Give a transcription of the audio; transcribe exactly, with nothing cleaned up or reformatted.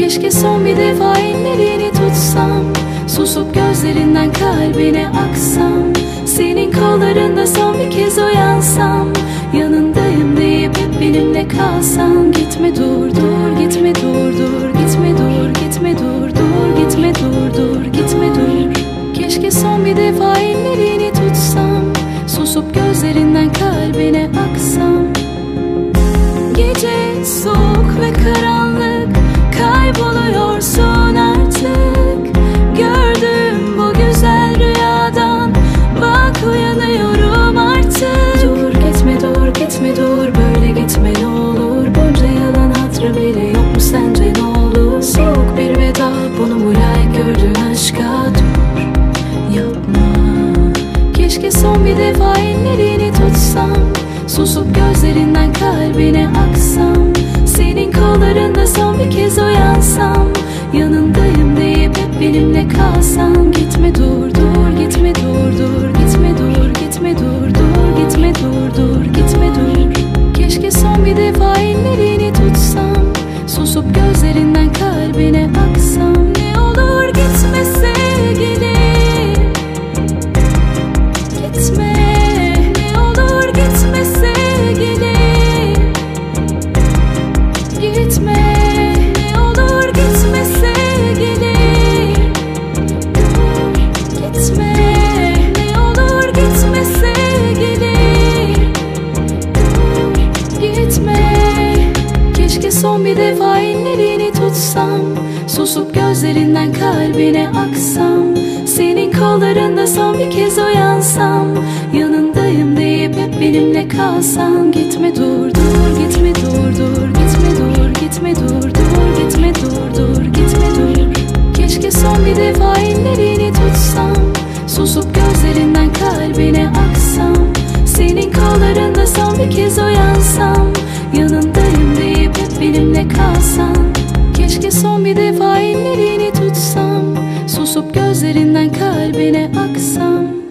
Keşke son bir defa ellerini tutsam, susup gözlerinden kalbine aksam, senin kollarında son bir kez uyansam, yanındayım deyip hep benimle kalsan. Gitme dur dur, gitme dur dur, gitme dur, gitme dur dur, gitme dur dur, gitme dur. Keşke son bir defa ellerini tutsam, susup gözlerinden kalbine aksam. Gece soğuk ve karanlık, kayboluyorsun artık. Gördüm bu güzel rüyadan, bak uyanıyorum artık. Dur gitme dur, gitme dur, böyle gitme ne olur. Bunca yalan hatırı bile yok mu sence ne olur? Soğuk bir veda, bunu mu layık gördün aşka? Dur yapma. Keşke son bir defa ellerini tutsam, susup gözlerinden kalbine aksam, senin kollarında son bir kez uyansam, yanındayım deyip hep benimle kalsan. Gitme dur dur, gitme dur dur, gitme dur, gitme dur dur, gitme dur dur, gitme dur. Keşke son bir defa ellerini tutsam, susup gözlerinden kalbine aksam. Ne olur gitme sevgilim, gitme. Ne olur gitme sevgilim, gitme. Ne olur gitme sevgilim, dur gitme. Ne olur gitme sevgilim, dur gitme. Keşke son bir defa ellerini tutsam, susup gözlerinden kalbine aksam, senin kollarında son bir kez uyansam, yanındayım deyip hep benimle kalsan. Gitme dur dur, gitme dur dur, gitme dur, gitme dur dur, gitme dur dur, gitme dur. Keşke son bir defa ellerini tutsam, susup gözlerinden kalbine aksam, senin kollarında son bir kez uyansam, yanındayım deyip hep benimle kalsan. Keşke son bir defa ellerini tutsam, susup gözlerinden kalbine aksam.